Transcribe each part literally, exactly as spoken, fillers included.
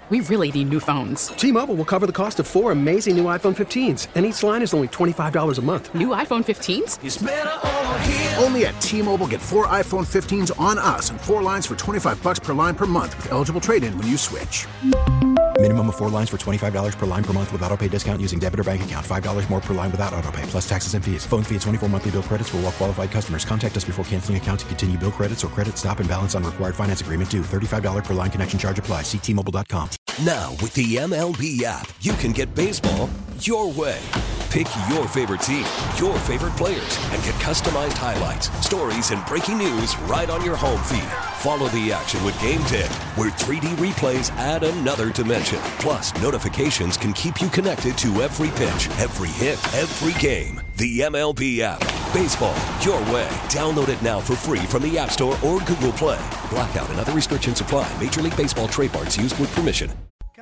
we really need new phones. T-Mobile will cover the cost of four amazing new iPhone fifteens, and each line is only twenty-five dollars a month. New iPhone fifteens? It's better over here. Only at T-Mobile, get four iPhone fifteens on us and four lines for twenty-five dollars per line per month with eligible trade-in when you switch. Minimum of four lines for twenty-five dollars per line per month with autopay discount using debit or bank account. five dollars more per line without autopay, plus taxes and fees. Phone fee at twenty-four monthly bill credits for well qualified customers. Contact us before canceling account to continue bill credits or credit stop and balance on required finance agreement due. thirty-five dollars per line connection charge applies. See T Mobile dot com. Now, with the M L B app, you can get baseball your way. Pick your favorite team, your favorite players, and get customized highlights, stories, and breaking news right on your home feed. Follow the action with Game Day, where three D replays add another dimension. Plus, notifications can keep you connected to every pitch, every hit, every game. The M L B app. Baseball your way. Download it now for free from the App Store or Google Play. Blackout and other restrictions apply. Major League Baseball trademarks used with permission.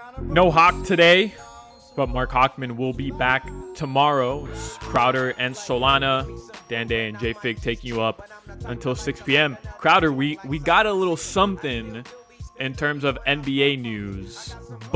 No Hawk today, but Mark Hochman will be back tomorrow. It's Crowder and Solana. Dan Day and Jay Fig taking you up until six p.m. Crowder, we, we got a little something in terms of N B A news,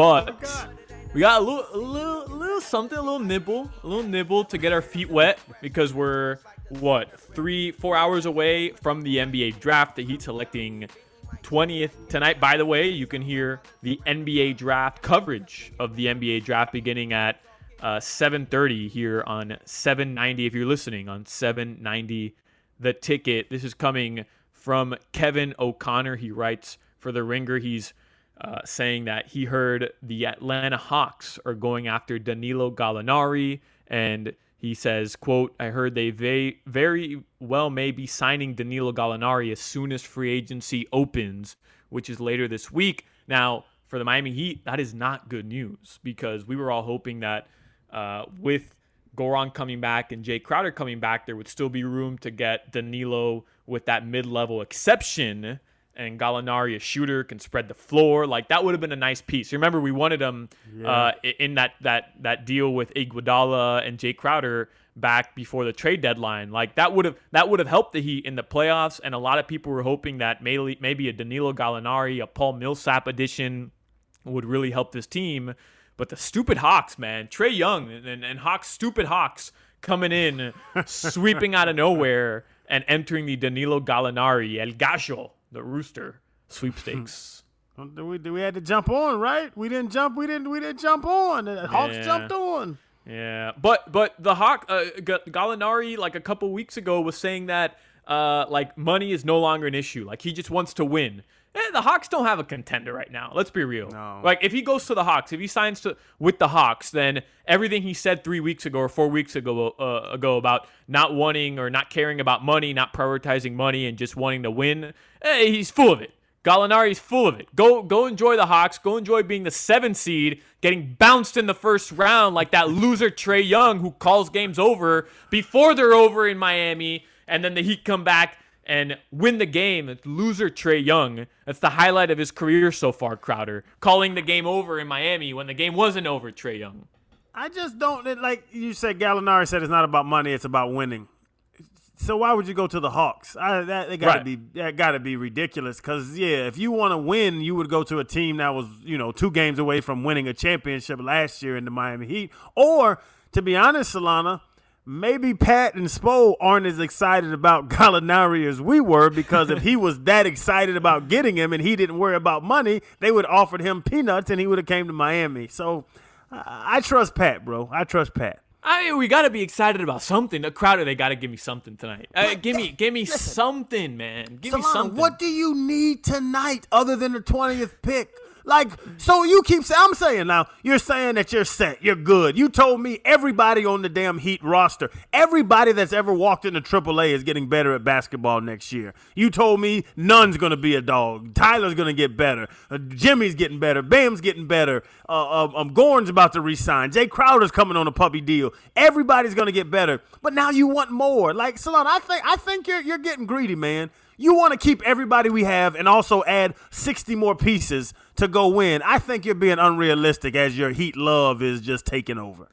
but we got a little, a little, a little something, a little nibble, a little nibble to get our feet wet because we're, what, three, four hours away from the N B A draft. The Heat selecting twentieth tonight. By the way, you can hear the N B A draft coverage of the N B A draft beginning at uh, seven thirty here on seven ninety. If you're listening on seven ninety, The Ticket. This is coming from Kevin O'Connor. He writes for The Ringer. He's uh, saying that he heard the Atlanta Hawks are going after Danilo Gallinari, and he says, quote, I heard they very, very well may be signing Danilo Gallinari as soon as free agency opens, which is later this week. Now, for the Miami Heat, that is not good news because we were all hoping that uh, with Goran coming back and Jay Crowder coming back, there would still be room to get Danilo with that mid-level exception, and Gallinari, a shooter, can spread the floor. Like, that would have been a nice piece. Remember, we wanted him yeah. uh, in that that that deal with Iguodala and Jay Crowder back before the trade deadline. Like, that would have that would have helped the Heat in the playoffs, and a lot of people were hoping that maybe, maybe a Danilo Gallinari, a Paul Millsap addition would really help this team. But the stupid Hawks, man, Trae Young and, and, and Hawks, stupid Hawks coming in, sweeping out of nowhere and entering the Danilo Gallinari, El Gallo, the Rooster sweepstakes. we, we had to jump on, right? We didn't jump. We didn't. We didn't jump on. The Hawks yeah. jumped on. Yeah, but but the Hawk uh, Gallinari, like a couple weeks ago, was saying that uh, like money is no longer an issue. Like, he just wants to win. Eh, the Hawks don't have a contender right now. Let's be real. No. Like, if he goes to the Hawks, if he signs to with the Hawks, then everything he said three weeks ago or four weeks ago uh, ago about not wanting or not caring about money, not prioritizing money, and just wanting to win, eh, he's full of it. Gallinari's full of it. Go go enjoy the Hawks. Go enjoy being the seventh seed, getting bounced in the first round like that loser Trae Young who calls games over before they're over in Miami, and then the Heat come back and win the game. It's loser Trae Young. That's the highlight of his career so far, Crowder. Calling the game over in Miami when the game wasn't over, Trae Young. I just don't, like you said, Gallinari said it's not about money, it's about winning. So why would you go to the Hawks? I, that they gotta right. be that gotta be ridiculous. Because yeah, if you want to win, you would go to a team that was, you know, two games away from winning a championship last year in the Miami Heat. Or, to be honest, Solana, maybe Pat and Spo aren't as excited about Gallinari as we were, because if he was that excited about getting him and he didn't worry about money, they would have offered him peanuts and he would have came to Miami. So I, I trust Pat, bro. I trust Pat. I mean, we got to be excited about something. The Crowder, they got to give me something tonight. Uh, give me give me Listen, something, man. Give Solana, me something. What do you need tonight other than the twentieth pick? Like, so you keep saying, I'm saying now, you're saying that you're set, you're good. You told me everybody on the damn Heat roster, everybody that's ever walked into triple A is getting better at basketball next year. You told me none's going to be a dog. Tyler's going to get better. Uh, Jimmy's getting better. Bam's getting better. Uh, uh, um, Goran's about to resign. Jay Crowder's coming on a puppy deal. Everybody's going to get better. But now you want more. Like, Solana, I think I think you're you're getting greedy, man. You want to keep everybody we have and also add sixty more pieces to go win. I think you're being unrealistic as your Heat love is just taking over.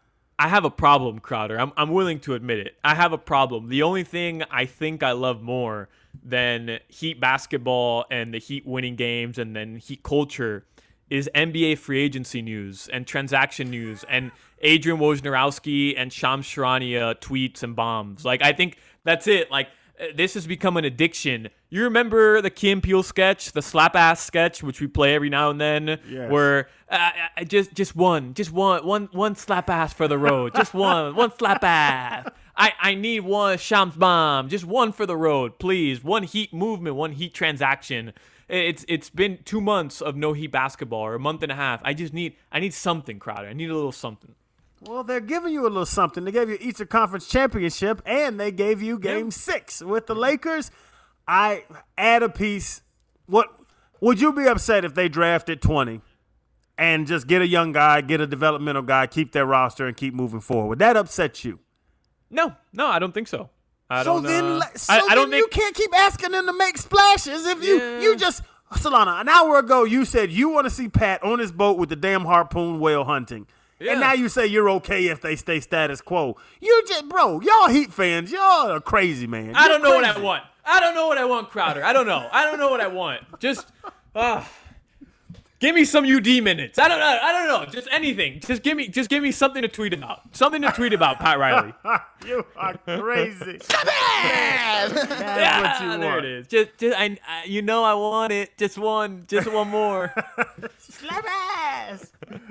I have a problem, Crowder. I'm I'm willing to admit it. I have a problem. The only thing I think I love more than Heat basketball and the Heat winning games and then Heat culture is N B A free agency news and transaction news and Adrian Wojnarowski and Shams Charania tweets and bombs. Like, I think that's it. Like, this has become an addiction. You remember the Key and Peele sketch, the slap ass sketch, which we play every now and then, yes. where uh, just just one, just one, one, one slap ass for the road, just one, one slap ass. I, I need one Shams bomb, just one for the road, please. One Heat movement, one Heat transaction. It's it's been two months of no Heat basketball, or a month and a half. I just need I need something, Crowder. I need a little something. Well, they're giving you a little something. They gave you Eastern Conference Championship, and they gave you Game yeah. Six with the Lakers. I add a piece. What would you be upset if they drafted twenty and just get a young guy, get a developmental guy, keep their roster, and keep moving forward? Would that upset you? No, no, I don't think so. I so don't, then, uh, so I, then I don't you think... can't keep asking them to make splashes. If you yeah. you just Solana, an hour ago you said you want to see Pat on his boat with the damn harpoon whale hunting. Yeah. And now you say you're okay if they stay status quo. You just, bro, y'all Heat fans, y'all are crazy, man. You're I don't know crazy. what I want. I don't know what I want, Crowder. I don't know. I don't know what I want. Just, uh, give me some U D minutes. I don't know. I don't know. Just anything. Just give me, just give me something to tweet about. Something to tweet about, Pat Riley. You are crazy. Stop it! That's yeah, what you there want. it is. Just, just, I, I, you know, I want it. Just one, just one more. Slap ass.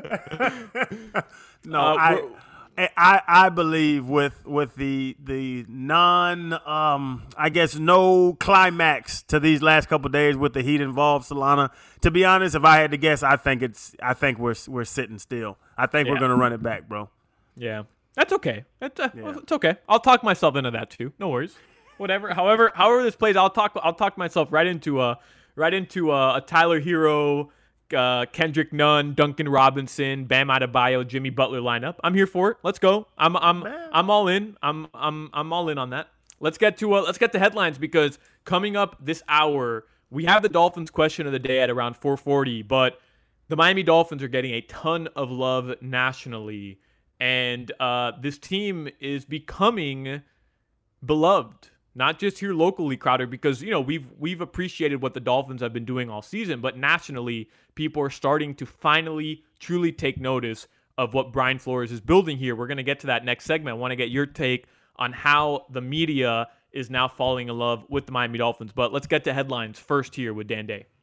no, uh, I, I, I believe with with the the non, um, I guess no climax to these last couple of days with the Heat involved, Solana. To be honest, if I had to guess, I think it's, I think we're we're sitting still. I think yeah. we're gonna run it back, bro. Yeah, that's okay. That's uh, yeah. it's okay. I'll talk myself into that too. No worries. Whatever. However, however this plays, I'll talk. I'll talk myself right into a right into a, a Tyler Hero, uh, Kendrick Nunn, Duncan Robinson, Bam Adebayo, Jimmy Butler lineup. I'm here for it. Let's go. I'm I'm Man. I'm all in. I'm I'm I'm all in on that. Let's get to uh, let's get to headlines, because coming up this hour we have the Dolphins question of the day at around four forty. But the Miami Dolphins are getting a ton of love nationally, and uh, this team is becoming beloved. Not just here locally, Crowder, because, you know, we've we've appreciated what the Dolphins have been doing all season, but nationally, people are starting to finally truly take notice of what Brian Flores is building here. We're going to get to that next segment. I want to get your take on how the media is now falling in love with the Miami Dolphins. But let's get to headlines first here with Dan Day.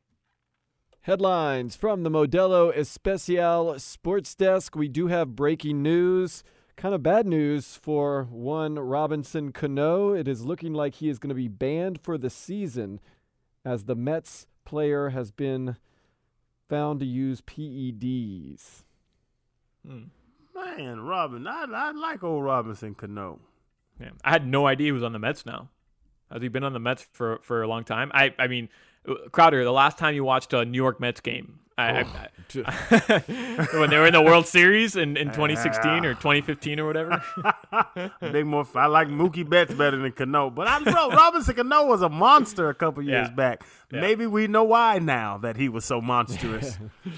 Headlines from the Modelo Especial Sports Desk. We do have breaking news. Kind of bad news for one Robinson Cano. It is looking like he is going to be banned for the season, as the Mets player has been found to use P E Ds. Hmm. Man, Robin, I, I like old Robinson Cano. Yeah, I had no idea he was on the Mets now. Has he been on the Mets for, for a long time? I, I mean, Crowder, the last time you watched a New York Mets game, I, oh. I, when they were in the World Series in, in twenty sixteen or twenty fifteen or whatever. Big more. I like Mookie Betts better than Cano, but I bro Robinson Cano was a monster a couple years yeah. back. Yeah. Maybe we know why now that he was so monstrous.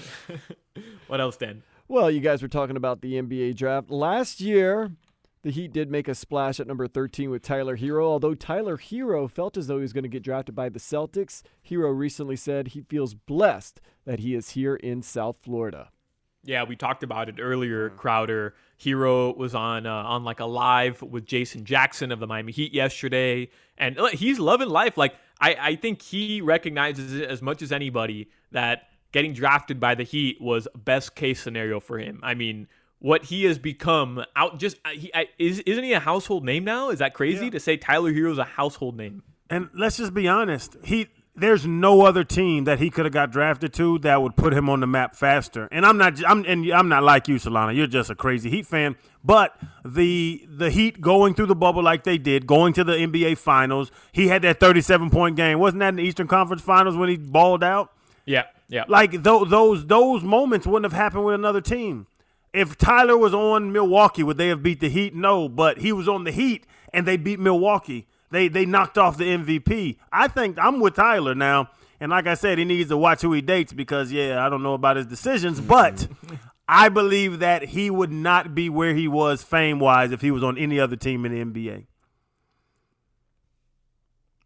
What else, Dan? Well, you guys were talking about the N B A draft last year. The Heat did make a splash at number thirteen with Tyler Hero. Although Tyler Hero felt as though he was going to get drafted by the Celtics, Hero recently said he feels blessed that he is here in South Florida. Yeah, we talked about it earlier, Crowder. Hero was on uh, on like a live with Jason Jackson of the Miami Heat yesterday, and he's loving life. Like I, I think he recognizes it as much as anybody that getting drafted by the Heat was best case scenario for him. I mean, what he has become out just he I, is isn't he a household name now? Is that crazy yeah. to say Tyler Hero is a household name? And let's just be honest, he there's no other team that he could have got drafted to that would put him on the map faster. And I'm not I'm and I'm not like you, Solana. You're just a crazy Heat fan. But the the Heat going through the bubble like they did, going to the N B A Finals, he had that thirty-seven point game. Wasn't that in the Eastern Conference Finals when he balled out? Yeah, yeah. Like th- those those moments wouldn't have happened with another team. If Tyler was on Milwaukee, would they have beat the Heat? No, but he was on the Heat, and they beat Milwaukee. They they knocked off the M V P. I think I'm with Tyler now, and like I said, he needs to watch who he dates because, yeah, I don't know about his decisions, but I believe that he would not be where he was fame-wise if he was on any other team in the N B A.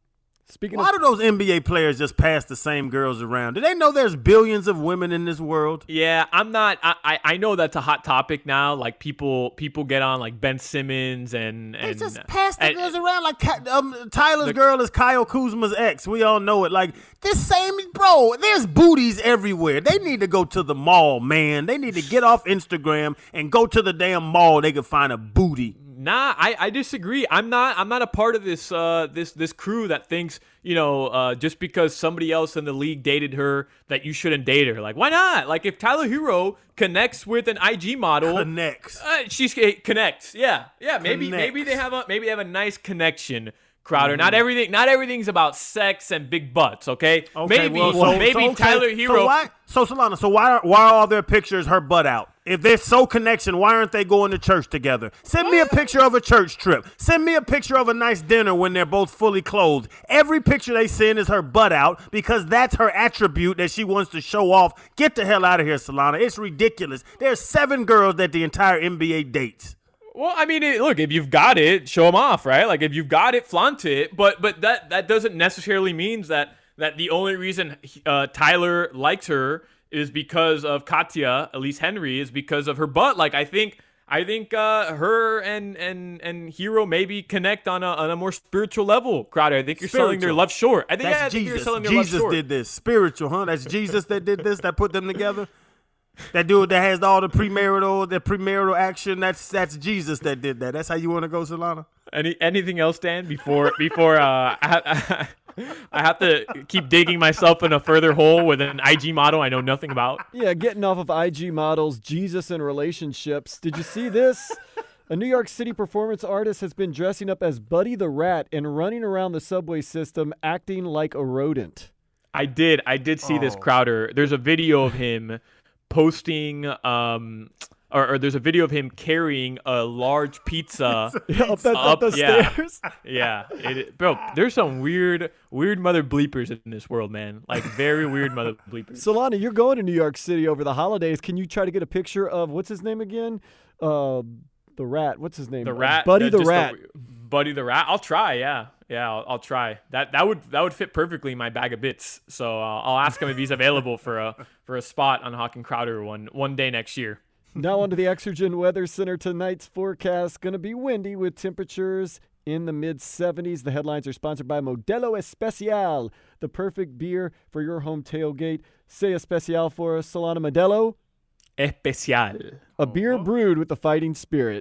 Speaking Why of, do those N B A players just pass the same girls around? Do they know there's billions of women in this world? Yeah, I'm not. I, I I know that's a hot topic now. Like people people get on like Ben Simmons and They and just pass the and- girls around like Ka- um, Tyler's the- girl is Kyle Kuzma's ex. We all know it. Like this same bro. There's booties everywhere. They need to go to the mall, man. They need to get off Instagram and go to the damn mall. They can find a booty. Nah, I, I disagree. I'm not I'm not a part of this uh this this crew that thinks, you know, uh just because somebody else in the league dated her that you shouldn't date her. Like, why not? Like if Tyler Hero connects with an I G model, Connects. uh, she's uh, connects. Yeah. Yeah, maybe Connects. maybe they have a maybe they have a nice connection. Crowder. Mm-hmm. Not everything not everything's about sex and big butts, okay? Okay, maybe well, so, maybe so, okay. Tyler Hero So why, so Solana, so why, why are all their pictures her butt out? If they're so connection, why aren't they going to church together? Send me a picture of a church trip. Send me a picture of a nice dinner when they're both fully clothed. Every picture they send is her butt out because that's her attribute that she wants to show off. Get the hell out of here, Solana. It's ridiculous. There's seven girls that the entire N B A dates. Well, I mean, it, look, if you've got it, show them off, right? Like if you've got it, flaunt it. But but that that doesn't necessarily mean that that the only reason uh, Tyler likes her is because of Katya, Elise Henry, is because of her butt. Like I think I think uh, her and and and Hero maybe connect on a on a more spiritual level. Crowder, I think you're selling their Spiritual. love short. I think, That's yeah, I think Jesus. you're selling their Jesus love short. did this. Spiritual, huh? That's Jesus that did this, that put them together. That dude that has all the premarital, the premarital action. That's that's Jesus that did that. That's how you want to go, Solana? Any anything else, Dan? Before before uh, I, I have to keep digging myself in a further hole with an I G model I know nothing about. yeah, getting off of I G models, Jesus and relationships. Did you see this? A New York City performance artist has been dressing up as Buddy the Rat and running around the subway system acting like a rodent. I did. I did see this, Oh. Crowder. There's a video of him posting, um, or, or there's a video of him carrying a large pizza. up the, up Up, the yeah. stairs. yeah, it, bro. There's some weird, weird mother bleepers in this world, man. Like very weird mother bleepers. Solana, you're going to New York City over the holidays. Can you try to get a picture of, what's his name again? Uh, the rat. What's his name? The Uh, rat, Buddy uh, the just Rat. Buddy the Rat. I'll try. Yeah, yeah. I'll, I'll try. That that would that would fit perfectly in my bag of bits. So uh, I'll ask him if he's available for a for a spot on Hawk and Crowder one one day next year. Now onto the Exergen Weather Center. Tonight's forecast going to be windy with temperatures in the mid seventies. The headlines are sponsored by Modelo Especial, the perfect beer for your home tailgate. Say Especial for us, Solana. Modelo, Especial. a beer brewed with the fighting spirit.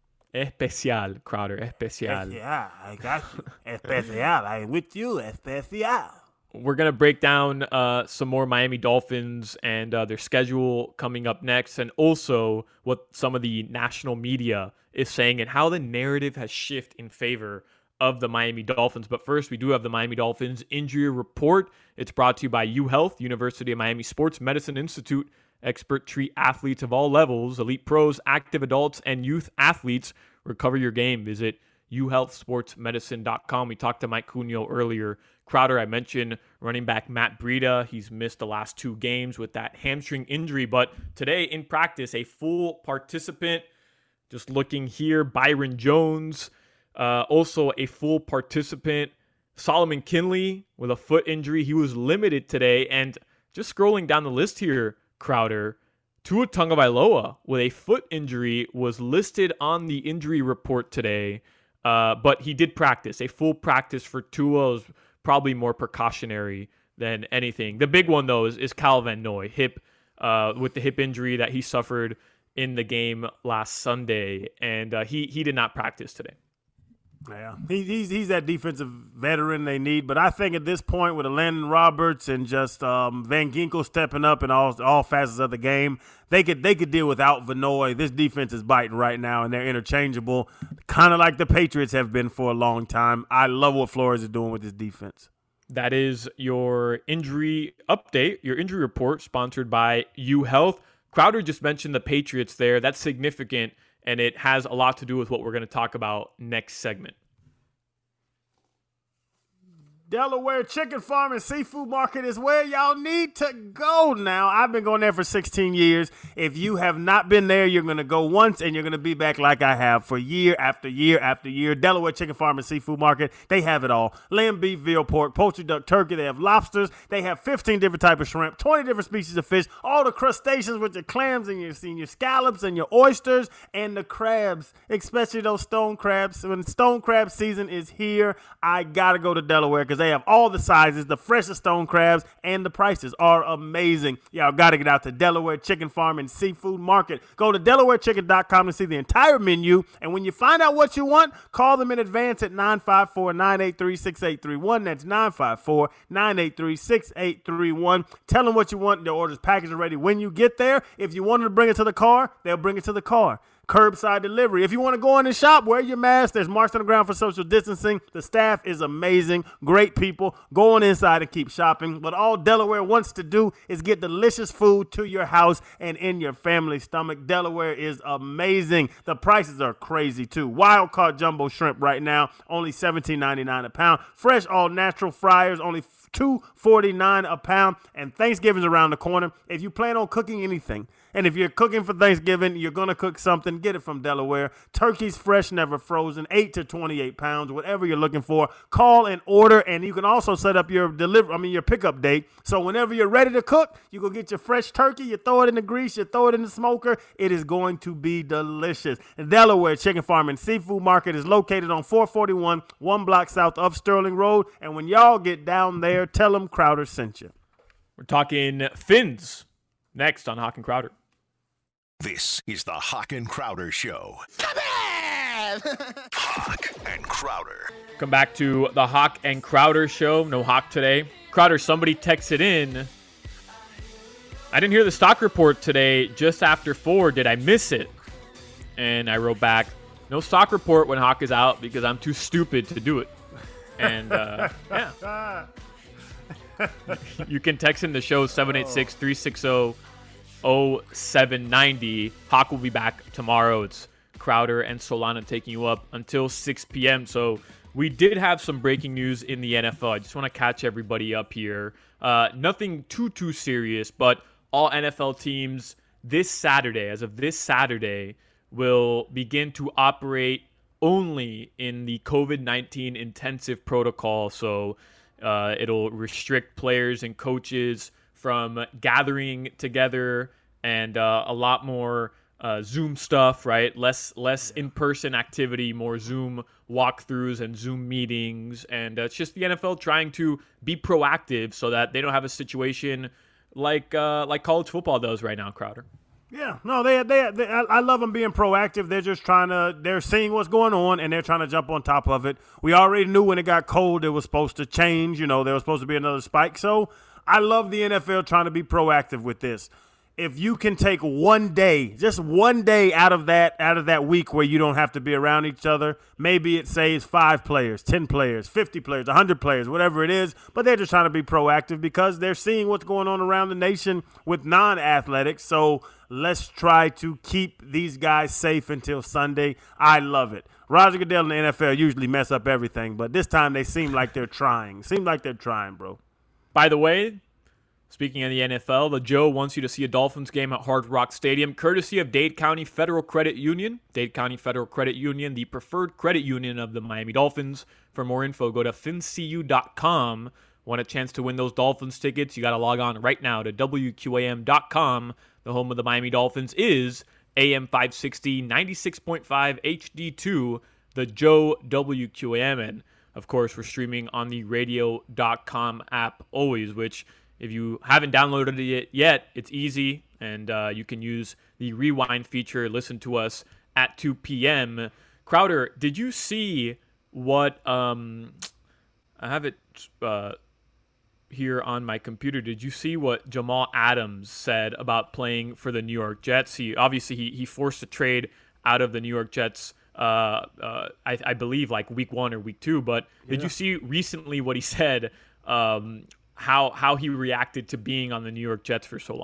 Especial, Crowder. Especial. Yeah, I got you. Especial. I'm with you. Especial. We're going to break down uh, some more Miami Dolphins and uh, their schedule coming up next, and also what some of the national media is saying and how the narrative has shifted in favor of the Miami Dolphins. But first, we do have the Miami Dolphins injury report. It's brought to you by UHealth, University of Miami Sports Medicine Institute. Expert treat athletes of all levels, elite pros, active adults, and youth athletes. Recover your game. Visit u health sports medicine dot com. We talked to Mike Cunio earlier. Crowder, I mentioned running back Matt Breida. He's missed the last two games with that hamstring injury, but today in practice, a full participant. Just looking here, Byron Jones, uh, also a full participant. Solomon Kinley with a foot injury. He was limited today. And just scrolling down the list here, Crowder, Tua Tagovailoa with a foot injury was listed on the injury report today, uh, but he did practice. A full practice for Tua was probably more precautionary than anything. The big one, though, is, is Kyle Van Noy, hip, uh, with the hip injury that he suffered in the game last Sunday, and uh, he he did not practice today. Yeah, he, he's he's that defensive veteran they need, but I think at this point with Landon Roberts and just um, Van Ginkel stepping up in all all facets of the game, they could they could deal without Vanoy. This defense is biting right now, and they're interchangeable, kind of like the Patriots have been for a long time. I love what Flores is doing with this defense. That is your injury update, your injury report, sponsored by UHealth. Crowder just mentioned the Patriots there. That's significant, and it has a lot to do with what we're going to talk about next segment. Delaware Chicken Farm and Seafood Market is where y'all need to go now. I've been going there for sixteen years. If you have not been there, you're going to go once and you're going to be back like I have for year after year after year. Delaware Chicken Farm and Seafood Market, they have it all. Lamb, beef, veal, pork, poultry, duck, turkey. They have lobsters. They have fifteen different types of shrimp, twenty different species of fish, all the crustaceans with your clams and your, and your scallops and your oysters and the crabs, especially those stone crabs. When stone crab season is here, I got to go to Delaware because they have all the sizes, the freshest stone crabs, and the prices are amazing. Y'all got to get out to Delaware Chicken Farm and Seafood Market. Go to delaware chicken dot com to see the entire menu. And when you find out what you want, call them in advance at nine five four, nine eight three, six eight three one. That's nine five four, nine eight three, six eight three one. Tell them what you want. Their order's packaged and ready when you get there. If you want them to bring it to the car, they'll bring it to the car. Curbside delivery. If you want to go in and shop, wear your mask. There's marks on the ground for social distancing. The staff is amazing. Great people. Go on inside and keep shopping. But all Delaware wants to do is get delicious food to your house and in your family's stomach. Delaware is amazing. The prices are crazy too. Wild caught jumbo shrimp right now, only seventeen ninety-nine a pound. Fresh all natural fryers, only two forty-nine a pound. And Thanksgiving's around the corner. If you plan on cooking anything, and if you're cooking for Thanksgiving, you're going to cook something, get it from Delaware. Turkey's fresh, never frozen, eight to twenty-eight pounds, whatever you're looking for. Call and order, and you can also set up your deliver. I mean, your pickup date. So whenever you're ready to cook, you go get your fresh turkey, you throw it in the grease, you throw it in the smoker. It is going to be delicious. And Delaware Chicken Farm and Seafood Market is located on four forty-one, one block south of Sterling Road. And when y'all get down there, tell them Crowder sent you. We're talking fins next on Hawk and Crowder. This is the Hawk and Crowder Show. Come in! Hawk and Crowder. Come back to the Hawk and Crowder Show. No Hawk today. Crowder, somebody texted in. I didn't hear the stock report today just after four. Did I miss it? And I wrote back, no stock report when Hawk is out because I'm too stupid to do it. And, uh, yeah. You can text in the show seven eight six, three six zero, oh seven nine zero. Hawk will be back tomorrow. It's Crowder and Solana taking you up until six p.m. So we did have some breaking news in the N F L. I just want to catch everybody up here. Uh, nothing too, too serious, but all N F L teams this Saturday, as of this Saturday, will begin to operate only in the covid nineteen intensive protocol. So uh, it'll restrict players and coaches from gathering together and uh, a lot more uh, Zoom stuff, right? Less less in-person activity, more Zoom walkthroughs and Zoom meetings. And uh, it's just the N F L trying to be proactive so that they don't have a situation like uh, like college football does right now, Crowder. Yeah, no, they, they, they, I love them being proactive. They're just trying to, they're seeing what's going on, and they're trying to jump on top of it. We already knew when it got cold, it was supposed to change. You know, there was supposed to be another spike. So I love the N F L trying to be proactive with this. If you can take one day, just one day out of that, out of that week where you don't have to be around each other, maybe it saves five players, ten players, fifty players, one hundred players, whatever it is. But they're just trying to be proactive because they're seeing what's going on around the nation with non-athletics. So let's try to keep these guys safe until Sunday. I love it. Roger Goodell and the N F L usually mess up everything, but this time they seem like they're trying. Seem like they're trying, bro. By the way, speaking of the N F L, the Joe wants you to see a Dolphins game at Hard Rock Stadium, courtesy of Dade County Federal Credit Union. Dade County Federal Credit Union, the preferred credit union of the Miami Dolphins. For more info, go to fin c u dot com. Want a chance to win those Dolphins tickets? You got to log on right now to w q a m dot com. The home of the Miami Dolphins is A M five sixty, ninety-six point five H D two, the Joe W Q A M. And, of course, we're streaming on the radio dot com app always, which if you haven't downloaded it yet, it's easy, and uh, you can use the rewind feature, listen to us at two p.m. Crowder, did you see what um, – I have it uh, here on my computer. Did you see what Jamal Adams said about playing for the New York Jets? He obviously, he, he forced a trade out of the New York Jets, uh, uh, I, I believe, like week one or week two. But did yeah. you see recently what he said um, – How how he reacted to being on the New York Jets for so long?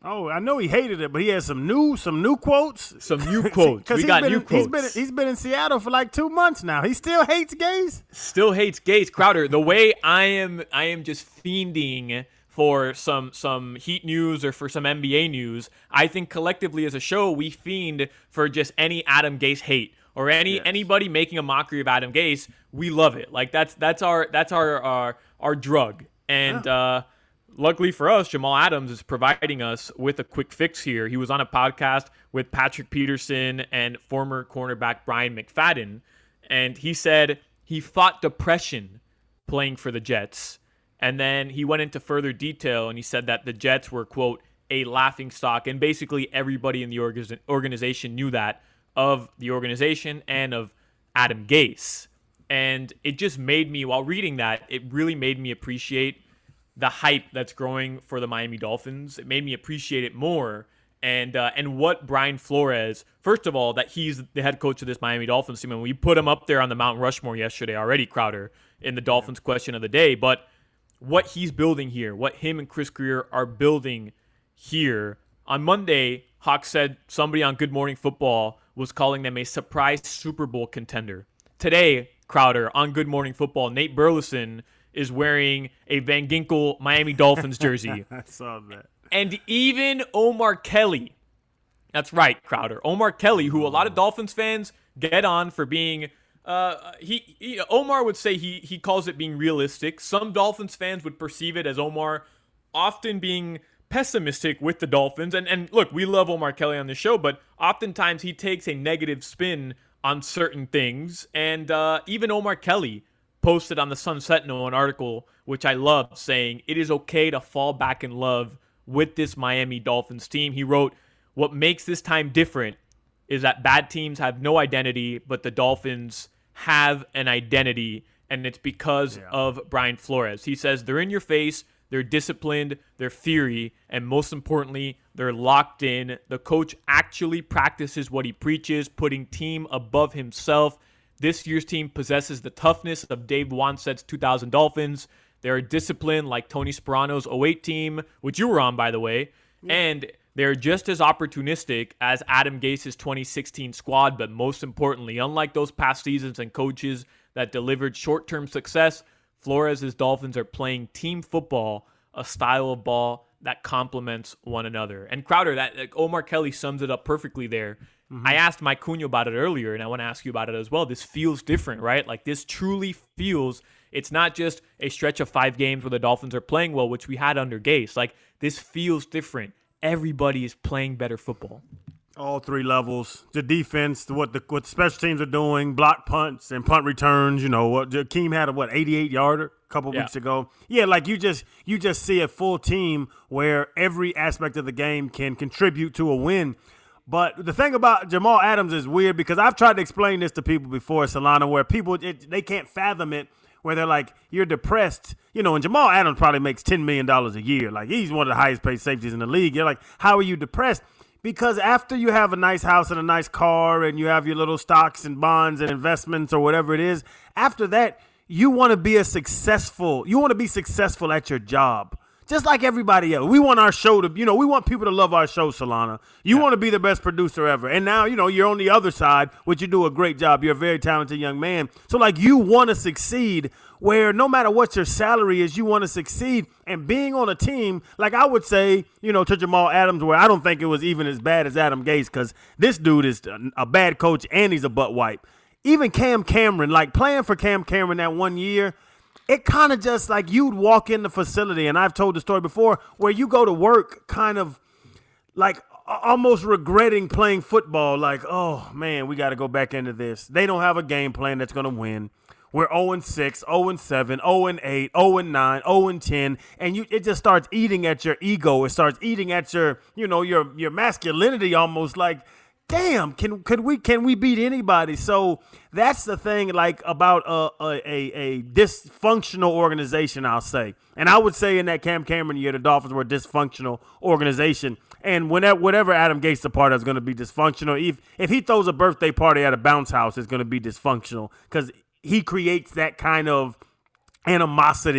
Oh, I know he hated it, but he has some new some new quotes. Some new quotes. We got been, new quotes. He's been, he's been in Seattle for like two months now. He still hates gays? Still hates gays. Crowder, the way I am I am just fiending for some some Heat news or for some N B A news, I think collectively as a show, we fiend for just any Adam Gase hate. Or any yes. anybody making a mockery of Adam Gase, we love it. Like that's that's our that's our our, our drug. And yeah. uh luckily for us, Jamal Adams is providing us with a quick fix here. He was on a podcast with Patrick Peterson and former cornerback Brian McFadden, and he said he fought depression playing for the Jets. And then he went into further detail, and he said that the Jets were, quote, a laughingstock, and basically everybody in the orga- organization knew that of the organization and of Adam Gase. And it just made me, while reading that, it really made me appreciate the hype that's growing for the Miami Dolphins. It made me appreciate it more. And uh, and what Brian Flores, first of all, that he's the head coach of this Miami Dolphins team, and we put him up there on the Mount Rushmore yesterday already, Crowder, in the Dolphins question of the day. But what he's building here, what him and Chris Grier are building here. On Monday, Hawk said somebody on Good Morning Football was calling them a surprise Super Bowl contender. Today, Crowder, on Good Morning Football, Nate Burleson is wearing a Van Ginkel Miami Dolphins jersey. I saw that. And even Omar Kelly, that's right, Crowder, Omar Kelly, who a lot of Dolphins fans get on for being, uh, he, he Omar would say he he calls it being realistic. Some Dolphins fans would perceive it as Omar often being pessimistic with the Dolphins. And, and look, we love Omar Kelly on the show, but oftentimes he takes a negative spin on certain things. And uh, even Omar Kelly posted on the Sun Sentinel an article, which I loved, saying it is okay to fall back in love with this Miami Dolphins team. He wrote, what makes this time different is that bad teams have no identity, but the Dolphins have an identity, and it's because yeah. of Brian Flores. He says they're in your face, they're disciplined, they're fiery, and most importantly, they're locked in. The coach actually practices what he preaches, putting team above himself. This year's team possesses the toughness of Dave Wanstead's two thousand Dolphins. They're disciplined like Tony Sperano's oh eight team, which you were on, by the way. Yeah. And they're just as opportunistic as Adam Gase's twenty sixteen squad. But most importantly, unlike those past seasons and coaches that delivered short-term success, Flores' Dolphins are playing team football, a style of ball that complements one another. And Crowder, that like Omar Kelly sums it up perfectly there. Mm-hmm. I asked Mike Cunha about it earlier, and I want to ask you about it as well. This feels different, right? Like this truly feels, it's not just a stretch of five games where the Dolphins are playing well, which we had under Gase. Like this feels different. Everybody is playing better football. All three levels, the defense, what the what the special teams are doing, block punts and punt returns. You know, what Jakeem had a what eighty-eight yarder a couple yeah. weeks ago. Yeah, like you just you just see a full team where every aspect of the game can contribute to a win. But the thing about Jamal Adams is weird because I've tried to explain this to people before, Solana, where people it, they can't fathom it. Where they're like, you're depressed, you know, and Jamal Adams probably makes ten million dollars a year. Like he's one of the highest paid safeties in the league. You're like, how are you depressed? Because after you have a nice house and a nice car and you have your little stocks and bonds and investments or whatever it is, after that, you want to be a successful, you want to be successful at your job. Just like everybody else. We want our show to, you know, we want people to love our show, Solana. You yeah. want to be the best producer ever. And now, you know, you're on the other side, which you do a great job. You're a very talented young man. So, like, you want to succeed where no matter what your salary is, you want to succeed. And being on a team, like I would say, you know, to Jamal Adams, where I don't think it was even as bad as Adam Gase because this dude is a bad coach and he's a butt wipe. Even Cam Cameron, like playing for Cam Cameron that one year, it kind of just like you'd walk in the facility, and I've told the story before, where you go to work kind of like almost regretting playing football. Like, oh, man, we got to go back into this. They don't have a game plan that's going to win. We're oh and six, oh and seven, oh and eight, oh and nine, oh and ten, and you it just starts eating at your ego. It starts eating at your, you know, your your masculinity almost like, damn, can could we can we beat anybody? So that's the thing, like about a, a a dysfunctional organization, I'll say. And I would say in that Cam Cameron year, the Dolphins were a dysfunctional organization. And whenever whatever Adam Gase is a part of is going to be dysfunctional. If if he throws a birthday party at a bounce house, it's going to be dysfunctional because he creates that kind of animosity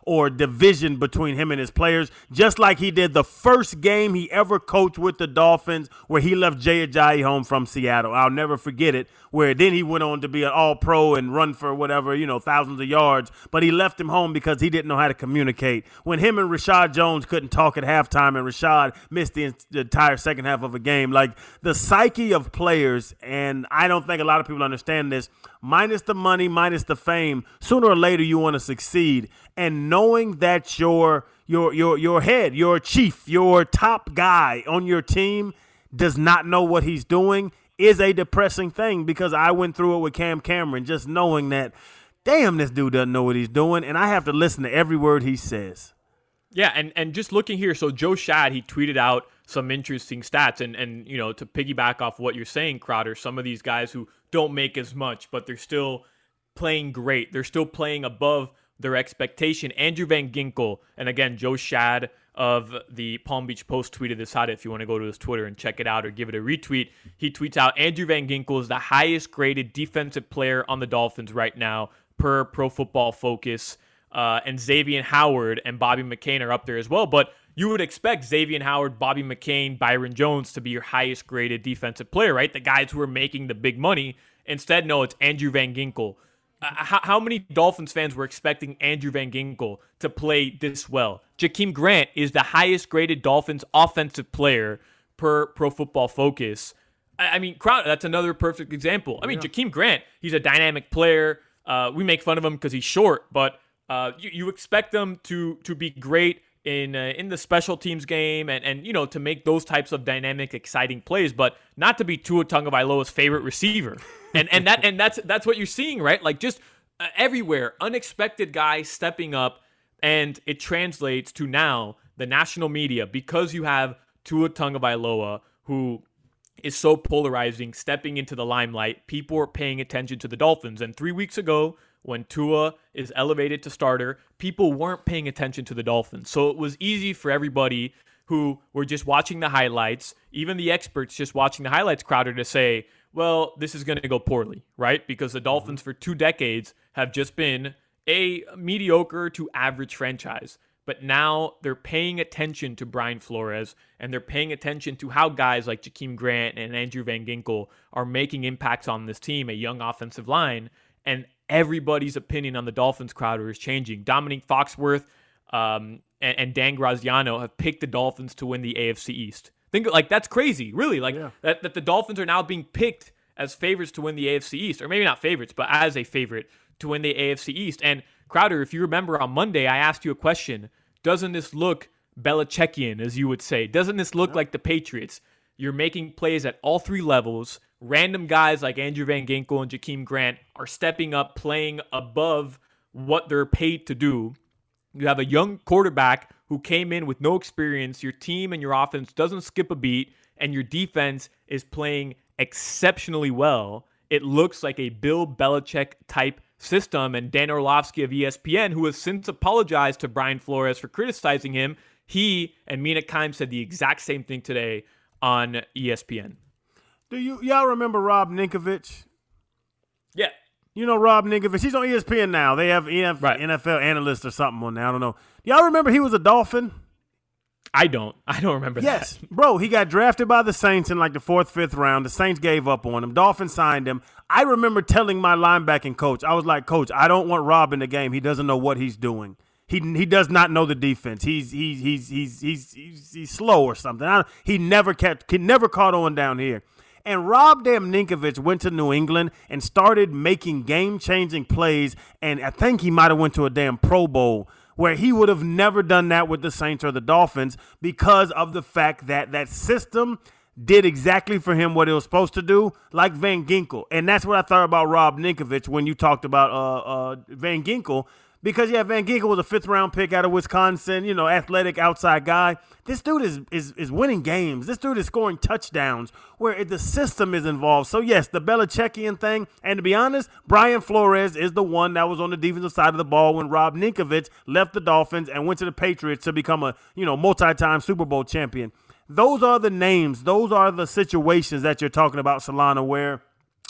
or division between him and his players, just like he did the first game he ever coached with the Dolphins where he left Jay Ajayi home from Seattle. I'll never forget it, where then he went on to be an all-pro and run for whatever, you know, thousands of yards, but he left him home because he didn't know how to communicate. When him and Rashad Jones couldn't talk at halftime and Rashad missed the, the entire second half of a game, like the psyche of players, and I don't think a lot of people understand this, minus the money, minus the fame, sooner or later you want to succeed. And knowing that your your your your head, your chief, your top guy on your team does not know what he's doing is a depressing thing, because I went through it with Cam Cameron, just knowing that, damn, this dude doesn't know what he's doing, and I have to listen to every word he says. Yeah, and, and just looking here, so Joe Schad, he tweeted out some interesting stats, and, and you know, to piggyback off what you're saying, Crowder, some of these guys who don't make as much, but they're still playing great. They're still playing above their expectation. Andrew Van Ginkel, and again, Joe Schad of the Palm Beach Post tweeted this out if you want to go to his Twitter and check it out or give it a retweet. He tweets out, Andrew Van Ginkel is the highest graded defensive player on the Dolphins right now per Pro Football Focus. Uh, and Xavier Howard and Bobby McCain are up there as well. But you would expect Xavier Howard, Bobby McCain, Byron Jones to be your highest graded defensive player, right? The guys who are making the big money. Instead, no, it's Andrew Van Ginkel. Uh, how, how many Dolphins fans were expecting Andrew Van Ginkel to play this well? Jakeem Grant is the highest graded Dolphins offensive player per Pro Football Focus. I, I mean, Crowder, that's another perfect example. I mean, yeah. Jakeem Grant, he's a dynamic player. Uh, we make fun of him because he's short, but uh, you, you expect them to to be great in uh, in the special teams game and, and, you know, to make those types of dynamic, exciting plays, but not to be Tua Tagovailoa's favorite receiver. And and that and that's that's what you're seeing, right? Like just uh, everywhere, unexpected guys stepping up, and it translates to now the national media, because you have Tua Tagovailoa, who is so polarizing, stepping into the limelight. People are paying attention to the Dolphins. And three weeks ago, when Tua is elevated to starter, people weren't paying attention to the Dolphins. So it was easy for everybody who were just watching the highlights, even the experts just watching the highlights, Crowder, to say, well, this is going to go poorly, right? Because the Dolphins for two decades have just been a mediocre to average franchise. But now they're paying attention to Brian Flores, and they're paying attention to how guys like Jakeem Grant and Andrew Van Ginkel are making impacts on this team, a young offensive line, and everybody's opinion on the Dolphins, Crowder, is changing. Dominique Foxworth um, and, and Dan Graziano have picked the Dolphins to win the A F C East. Think like that's crazy, really. Like yeah. that, that the Dolphins are now being picked as favorites to win the A F C East, or maybe not favorites, but as a favorite to win the A F C East. And Crowder, if you remember on Monday, I asked you a question. Doesn't this look Belichickian, as you would say? Doesn't this look yeah. like the Patriots? You're making plays at all three levels. Random guys like Andrew Van Ginkel and Jakeem Grant are stepping up, playing above what they're paid to do. You have a young quarterback who came in with no experience. Your team and your offense doesn't skip a beat, and your defense is playing exceptionally well. It looks like a Bill Belichick type system, and Dan Orlovsky of E S P N, who has since apologized to Brian Flores for criticizing him, he and Mina Kimes said the exact same thing today on E S P N. Do you y'all remember Rob Ninkovich? Yeah. You know Rob Ninkovich? He's on E S P N now. They have N F L, right. N F L analyst or something on there. I don't know. Do y'all remember he was a Dolphin? I don't. I don't remember yes. that. Yes. Bro, he got drafted by the Saints in like the fourth, fifth round. The Saints gave up on him. Dolphins signed him. I remember telling my linebacking coach, I was like, Coach, I don't want Rob in the game. He doesn't know what he's doing. He he does not know the defense. He's he's he's he's he's he's, he's slow or something. I, he never kept he never caught on down here. And Rob damn Ninkovich went to New England and started making game-changing plays, and I think he might have went to a damn Pro Bowl, where he would have never done that with the Saints or the Dolphins because of the fact that that system did exactly for him what it was supposed to do, like Van Ginkel. And that's what I thought about Rob Ninkovich when you talked about uh, uh, Van Ginkel. Because, yeah, Van Ginkel was a fifth-round pick out of Wisconsin, you know, athletic outside guy. This dude is is is winning games. This dude is scoring touchdowns where the system is involved. So, yes, the Belichickian thing, and to be honest, Brian Flores is the one that was on the defensive side of the ball when Rob Ninkovich left the Dolphins and went to the Patriots to become a, you know, multi-time Super Bowl champion. Those are the names. Those are the situations that you're talking about, Solana, where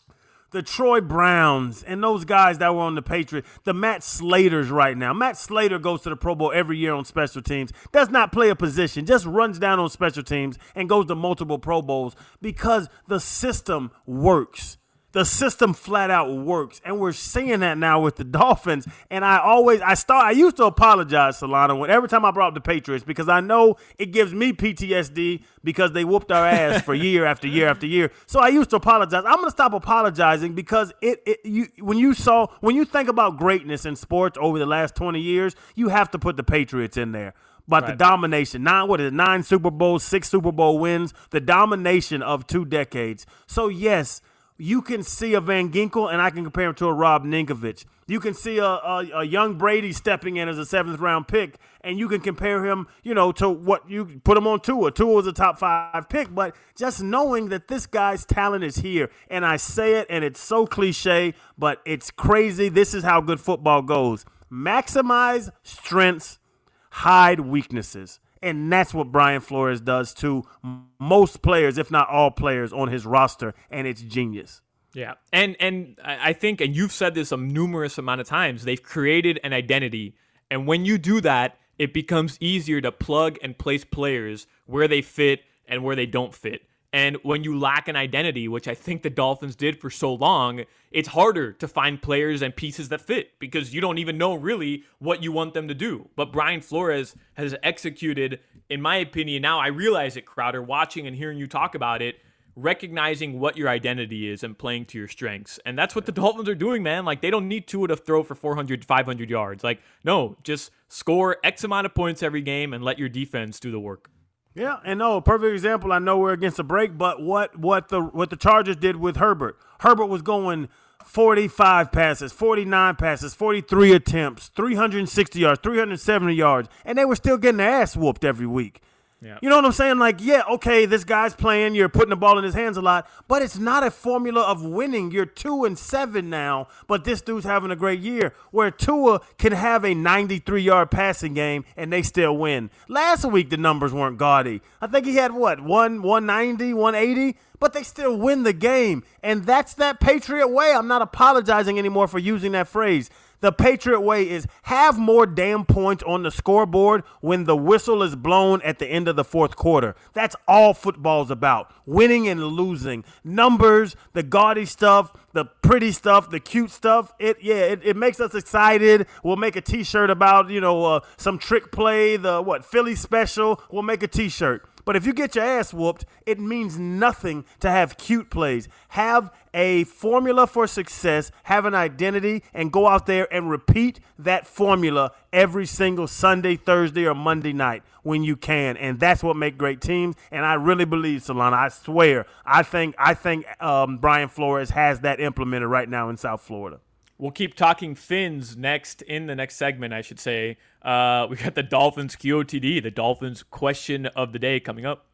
the Troy Browns, and those guys that were on the Patriots, the Matt Slaters right now. Matt Slater goes to the Pro Bowl every year on special teams, does not play a position, just runs down on special teams and goes to multiple Pro Bowls because the system works. The system flat out works, and we're seeing that now with the Dolphins. And I always, I start, I used to apologize, Solana, when every time I brought up the Patriots because I know it gives me P T S D because they whooped our ass for year after year after year. So I used to apologize. I'm gonna stop apologizing because it, it, you, when you saw, when you think about greatness in sports over the last twenty years, you have to put the Patriots in there. But right. The domination, nine, what is it, nine Super Bowls, six Super Bowl wins, the domination of two decades. So yes. You can see a Van Ginkel, and I can compare him to a Rob Ninkovich. You can see a, a, a young Brady stepping in as a seventh-round pick, and you can compare him, you know, to what you put him on Tua. Tua was a top five pick, but just knowing that this guy's talent is here, and I say it, and it's so cliche, but it's crazy. This is how good football goes. Maximize strengths, hide weaknesses. And that's what Brian Flores does to most players, if not all players, on his roster, and it's genius. Yeah, and and I think, and you've said this a numerous amount of times, they've created an identity, and when you do that, it becomes easier to plug and place players where they fit and where they don't fit. And when you lack an identity, which I think the Dolphins did for so long, it's harder to find players and pieces that fit because you don't even know really what you want them to do. But Brian Flores has executed, in my opinion, now I realize it, Crowder, watching and hearing you talk about it, recognizing what your identity is and playing to your strengths. And that's what the Dolphins are doing, man. Like, they don't need Tua to throw for four hundred, five hundred yards. Like, no, just score X amount of points every game and let your defense do the work. Yeah, and no, perfect example. I know we're against a break, but what what the what the Chargers did with Herbert. Herbert was going forty-five passes, forty-nine passes, forty-three attempts, three hundred sixty yards, three hundred seventy yards, and they were still getting their ass whooped every week. Yeah. You know what I'm saying? Like, yeah, okay, this guy's playing, you're putting the ball in his hands a lot, but it's not a formula of winning. You're two and seven now, but this dude's having a great year where Tua can have a ninety-three-yard passing game and they still win. Last week, the numbers weren't gaudy. I think he had, what, one, one ninety, one eighty? But they still win the game, and that's that Patriot way. I'm not apologizing anymore for using that phrase. The Patriot way is have more damn points on the scoreboard when the whistle is blown at the end of the fourth quarter. That's all football's about, winning and losing. Numbers, the gaudy stuff, the pretty stuff, the cute stuff, it yeah, it, it makes us excited. We'll make a T-shirt about, you know, uh, some trick play, the, what, Philly special. We'll make a T-shirt. But if you get your ass whooped, it means nothing to have cute plays. Have a formula for success, have an identity, and go out there and repeat that formula every single Sunday, Thursday, or Monday night when you can. And that's what makes great teams. And I really believe, Solana, I swear, I think I think um, Brian Flores has that implemented right now in South Florida. We'll keep talking Fins next in the next segment, I should say. Uh, we got the Dolphins Q O T D, the Dolphins question of the day coming up.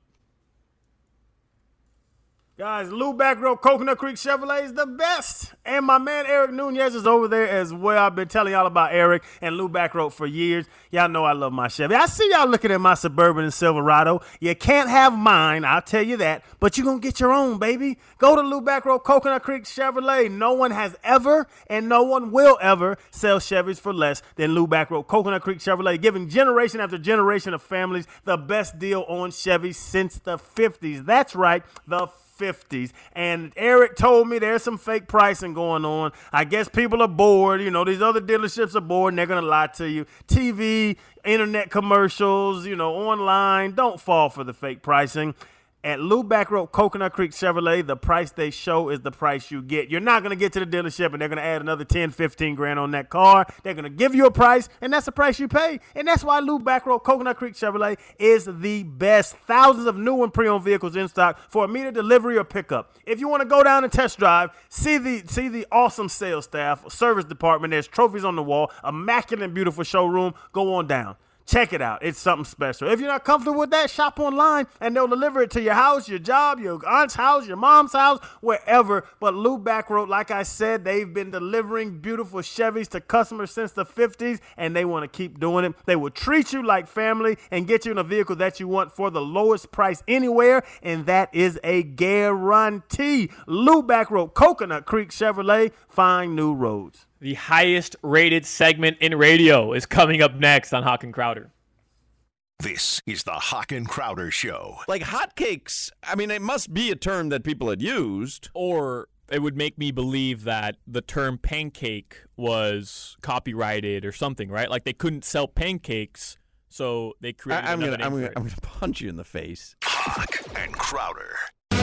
Guys, Lou Back Row Coconut Creek Chevrolet is the best. And my man Eric Nunez is over there as well. I've been telling y'all about Eric and Lou Back Row for years. Y'all know I love my Chevy. I see y'all looking at my Suburban and Silverado. You can't have mine, I'll tell you that. But you're going to get your own, baby. Go to Lou Back Row Coconut Creek Chevrolet. No one has ever and no one will ever sell Chevys for less than Lou Back Row Coconut Creek Chevrolet, giving generation after generation of families the best deal on Chevys since the fifties. That's right, the fifties. And Eric told me there's some fake pricing going on. I guess people are bored. You know, these other dealerships are bored and they're going to lie to you. T V, internet commercials, you know, online. Don't fall for the fake pricing. At Lou Back Row Coconut Creek Chevrolet, the price they show is the price you get. You're not going to get to the dealership and they're going to add another ten, fifteen grand on that car. They're going to give you a price, and that's the price you pay. And that's why Lou Back Row Coconut Creek Chevrolet is the best. Thousands of new and pre-owned vehicles in stock for immediate delivery or pickup. If you want to go down and test drive, see the see the awesome sales staff, service department. There's trophies on the wall, immaculate and beautiful showroom. Go on down. Check it out. It's something special. If you're not comfortable with that, shop online, and they'll deliver it to your house, your job, your aunt's house, your mom's house, wherever. But Lou Backroad, like I said, they've been delivering beautiful Chevys to customers since the fifties, and they want to keep doing it. They will treat you like family and get you in a vehicle that you want for the lowest price anywhere, and that is a guarantee. Lou Backroad, Coconut Creek Chevrolet, find new roads. The highest rated segment in radio is coming up next on Hawk and Crowder. This is the Hawk and Crowder Show. Like hotcakes, I mean, it must be a term that people had used. Or it would make me believe that the term pancake was copyrighted or something, right? Like they couldn't sell pancakes, so they created I, I'm another gonna, name I'm for gonna, it. I'm gonna punch you in the face. Hawk and Crowder.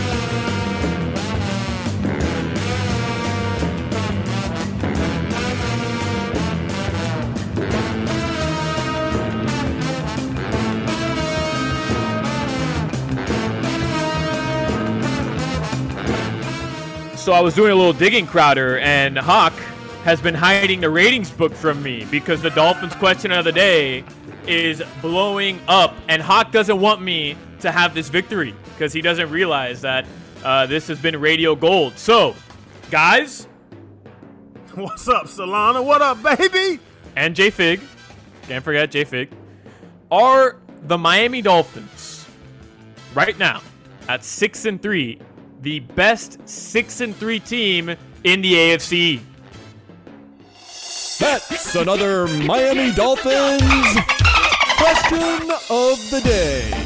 So I was doing a little digging, Crowder, and Hawk has been hiding the ratings book from me because the Dolphins question of the day is blowing up, and Hawk doesn't want me to have this victory because he doesn't realize that uh, this has been radio gold. So, guys. What's up, Solana? What up, baby? And J-Fig. Can't forget J-Fig. Are the Miami Dolphins right now at six and three the best six and three team in the A F C? That's another Miami Dolphins question of the day.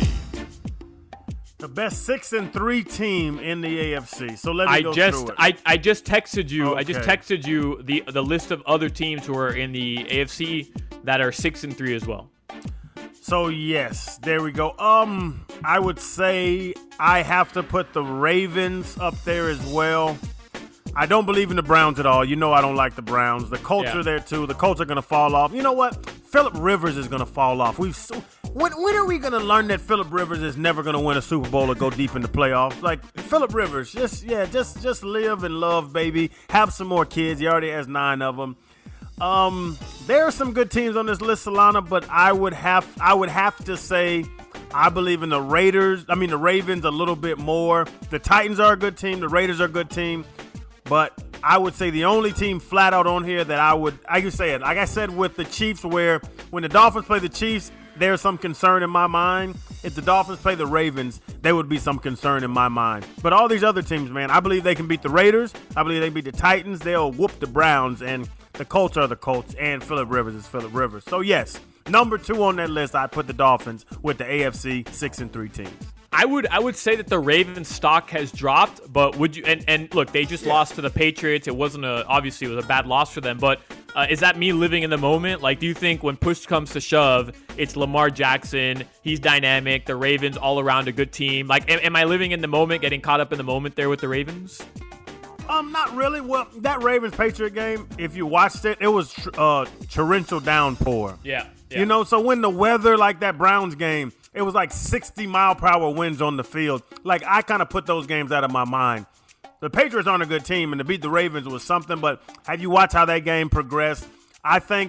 The best six and three team in the A F C. So let me I go just through it. I, I just texted you Okay. I just texted you the the list of other teams who are in the A F C that are six and three as well. So yes, there we go. Um, I would say I have to put the Ravens up there as well. I don't believe in the Browns at all. You know I don't like the Browns. The culture Yeah. there too. The Colts are gonna fall off. You know what? Phillip Rivers is gonna fall off. We've so, when when are we gonna learn that Phillip Rivers is never gonna win a Super Bowl or go deep in the playoffs? Like Phillip Rivers, just yeah, just just live and love, baby. Have some more kids. He already has nine of them. Um, there are some good teams on this list, Solana, but I would have I would have to say I believe in the Raiders. I mean the Ravens a little bit more. The Titans are a good team. The Raiders are a good team. But I would say the only team flat out on here that I would, I could say it, like I said with the Chiefs, where when the Dolphins play the Chiefs, there's some concern in my mind. If the Dolphins play the Ravens, there would be some concern in my mind. But all these other teams, man, I believe they can beat the Raiders. I believe they can beat the Titans. They'll whoop the Browns, and the Colts are the Colts, and Phillip Rivers is Phillip Rivers. So yes, number two on that list, I put the Dolphins with the A F C six and three teams. I would I would say that the Ravens stock has dropped, but would you and, and look, they just Yeah. lost to the Patriots. It wasn't a obviously it was a bad loss for them, but uh, is that me living in the moment? Like, do you think when push comes to shove, it's Lamar Jackson, he's dynamic, the Ravens all around a good team? Like, am, am I living in the moment, getting caught up in the moment there with the Ravens? Um, not really. Well, that Ravens-Patriot game, if you watched it, it was tr- uh, torrential downpour. Yeah, yeah. You know, so when the weather, like that Browns game, it was like sixty mile per hour winds on the field. Like, I kind of put those games out of my mind. The Patriots aren't a good team, and to beat the Ravens was something, but have you watched how that game progressed? I think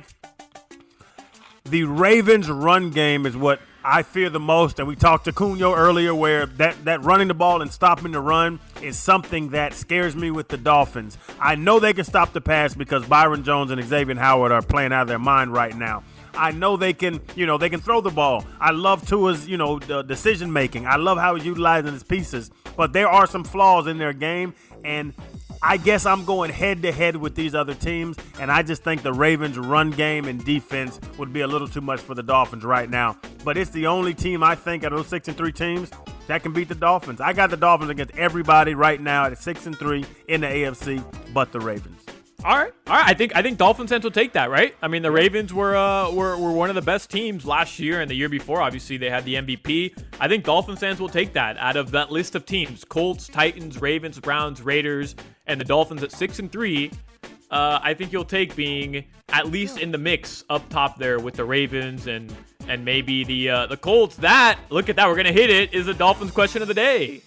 the Ravens' run game is what I fear the most, and we talked to Cunha earlier where that, that running the ball and stopping the run is something that scares me with the Dolphins. I know they can stop the pass because Byron Jones and Xavier Howard are playing out of their mind right now. I know they can, you know, they can throw the ball. I love Tua's, you know, the decision making. I love how he's utilizing his pieces, but there are some flaws in their game, and I guess I'm going head to head with these other teams, and I just think the Ravens' run game and defense would be a little too much for the Dolphins right now. But it's the only team I think out of those six and three teams that can beat the Dolphins. I got the Dolphins against everybody right now at six and three in the A F C, but the Ravens. All right, all right. I think I think Dolphins fans will take that, right? I mean, the Ravens were uh, were were one of the best teams last year and the year before. Obviously, they had the M V P. I think Dolphins fans will take that out of that list of teams: Colts, Titans, Ravens, Browns, Raiders, and the Dolphins at six and three. Uh, I think you'll take being at least in the mix up top there with the Ravens and and maybe the uh, the Colts. That look at that, we're gonna hit it. Is the Dolphins question of the day?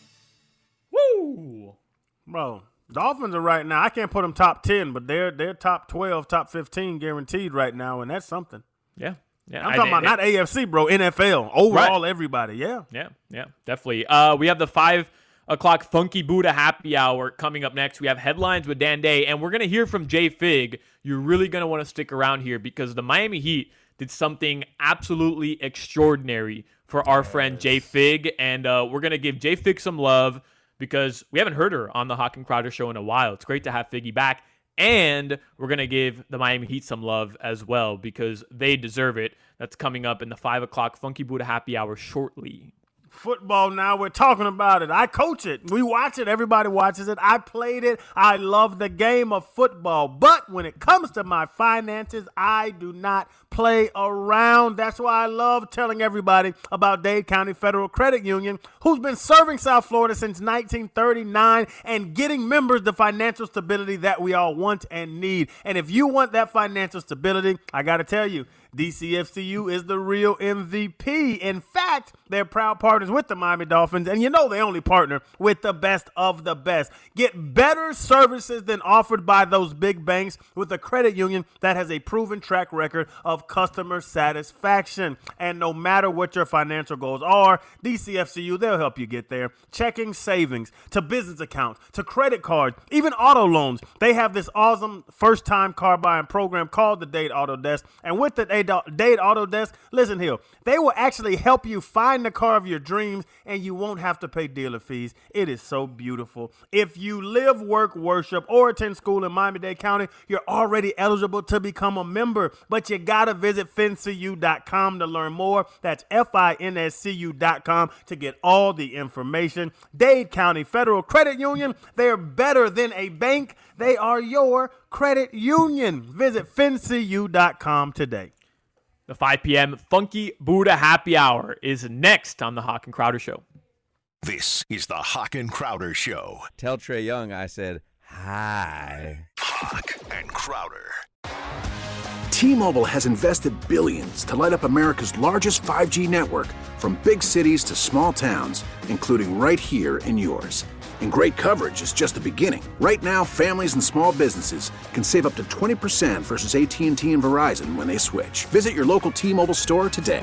Woo, bro. Dolphins are right now, I can't put them top ten, but they're they're top twelve, top fifteen guaranteed right now, and that's something. Yeah. Yeah, I'm talking I, about not A F C, bro. N F L overall, right. Everybody. Yeah, yeah, yeah, definitely. Uh, we have the five o'clock Funky Buddha Happy Hour coming up next. We have headlines with Dan Day, and we're gonna hear from Jay Fig. You're really gonna want to stick around here because the Miami Heat did something absolutely extraordinary for our yes. friend Jay Fig, and uh, we're gonna give Jay Fig some love because we haven't heard her on the Hawk and Crowder show in a while. It's great to have Figgy back. And we're going to give the Miami Heat some love as well because they deserve it. That's coming up in the five o'clock Funky Buddha Happy Hour shortly. Football now, we're talking about it. I coach it. We watch it. Everybody watches it. I played it. I love the game of football. But when it comes to my finances, I do not play around. That's why I love telling everybody about Dade County Federal Credit Union, who's been serving South Florida since nineteen thirty-nine and getting members the financial stability that we all want and need. And if you want that financial stability, I got to tell you, D C F C U is the real M V P. In fact, they're proud partners with the Miami Dolphins, and you know they only partner with the best of the best. Get better services than offered by those big banks with a credit union that has a proven track record of customer satisfaction. And no matter what your financial goals are, D C F C U, they'll help you get there. Checking, savings, to business accounts, to credit cards, even auto loans. They have this awesome first-time car buying program called the Dade Auto Desk, and with the Dade Auto Desk, listen here, they will actually help you find the car of your dreams and you won't have to pay dealer fees. It is so beautiful. If you live, work, worship, or attend school in Miami-Dade County, you're already eligible to become a member, but you gotta visit fin c u dot com to learn more. That's F I N S C U dot com to get all the information. Dade County Federal Credit Union, they're better than a bank. They are your credit union. Visit fin c u dot com today. The five p.m. Funky Buddha Happy Hour is next on the Hawk and Crowder Show. This is the Hawk and Crowder Show. Tell Trae Young I said hi. Hawk and Crowder. T-Mobile has invested billions to light up America's largest five G network, from big cities to small towns, including right here in yours. And great coverage is just the beginning. Right now, families and small businesses can save up to twenty percent versus A T and T and Verizon when they switch. Visit your local T-Mobile store today.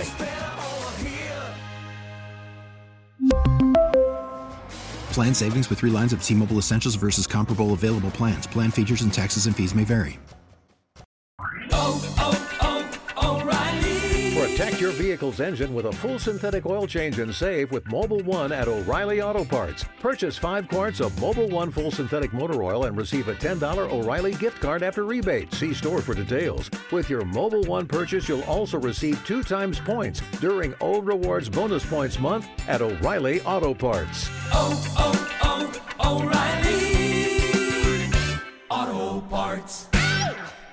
Plan savings with three lines of T-Mobile Essentials versus comparable available plans. Plan features and taxes and fees may vary. Oh, oh, oh, O'Reilly. Protect your vehicle's engine with a full synthetic oil change and save with Mobil one at O'Reilly Auto Parts. Purchase five quarts of Mobil one full synthetic motor oil and receive a ten dollars O'Reilly gift card after rebate. See store for details. With your Mobil one purchase, you'll also receive two times points during O Rewards Bonus Points Month at O'Reilly Auto Parts. Oh, oh, oh, O'Reilly Auto Parts.